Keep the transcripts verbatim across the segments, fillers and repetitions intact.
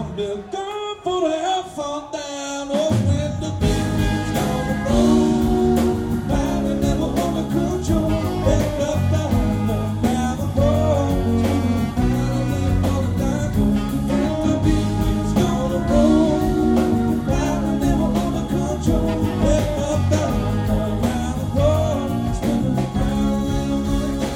I'm looking for the hell fall down. Oh, when the baby's gonna roll, I never wanna control. Wake up down the gravel road, I live all the time. When the baby's gonna roll, I never wanna control. Wake up down the gravel road, spinning around, little bit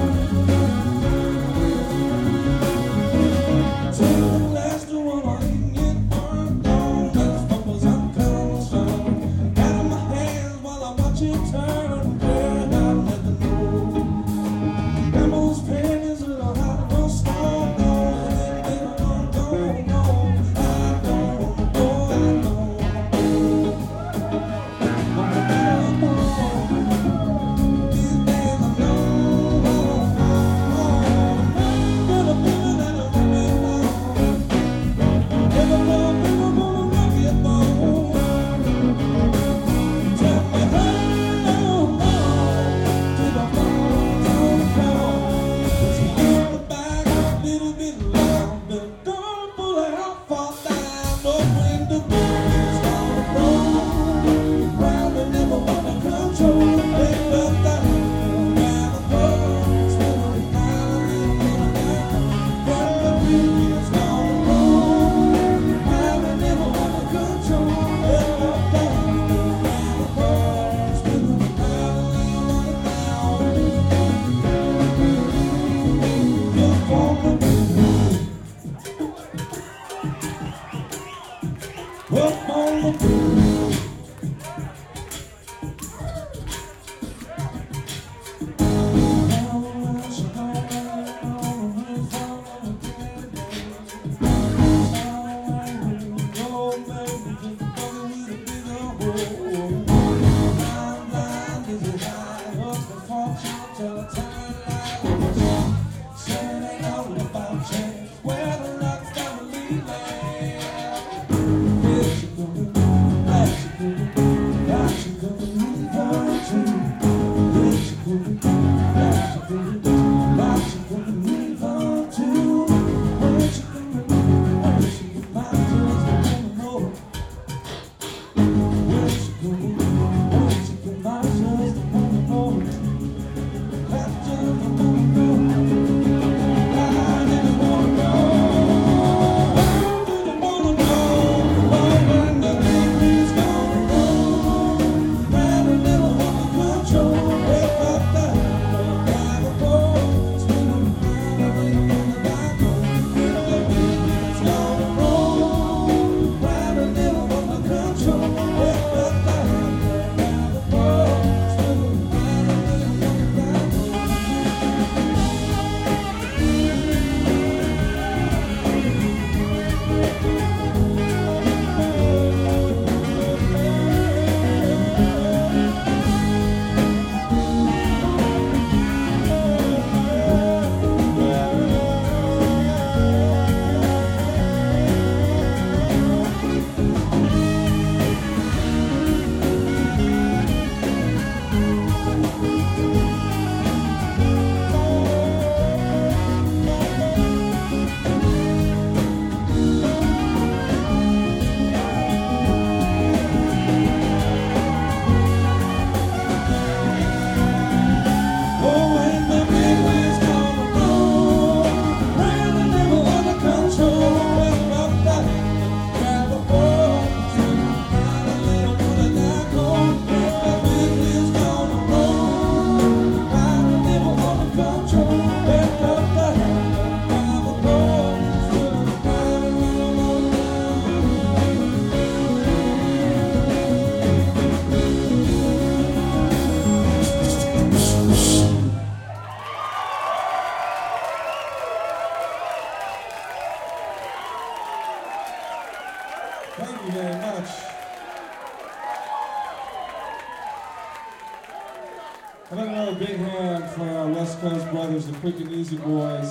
down. Take the last one I get burned on. That's what was uncontrolled. Out of my hands while I watch it turn. Yeah, I never know. Grandma's panties are a hot real stone. And they don't, don't know. I don't know, I don't know. These days I know. Gonna be that I remember. Never know, never gonna rock it more. Tell me how long till I fall on the floor. Cause he hit the back a little bit loud. The girl pull her out, fall down. Oh, when the baby's gonna roll, round and never wanna control. Wake up down, grab a phone, spin around, little bit down. When the baby's gonna roll, round and never wanna control. Wake up down, grab a phone, spin around, little bit down. Look for the baby, look on the baby. Thank you very much. I'd like another big hand for our West Coast brothers, the Quick and Easy Boys.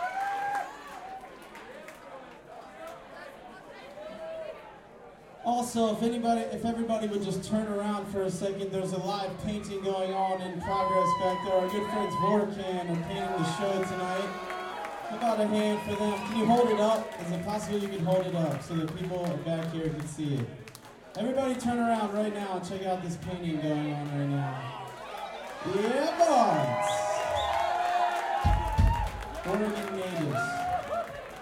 Also Also, if anybody, if everybody would just turn around for a second, there's a live painting going on in progress back there. Our good friends Vorcan are painting the show tonight. How about a hand for them? Can you hold it up? Is it possible you can hold it up so that people back here can see it? Everybody turn around right now and check out this painting going on right now. Yeah, boys! Oregon natives.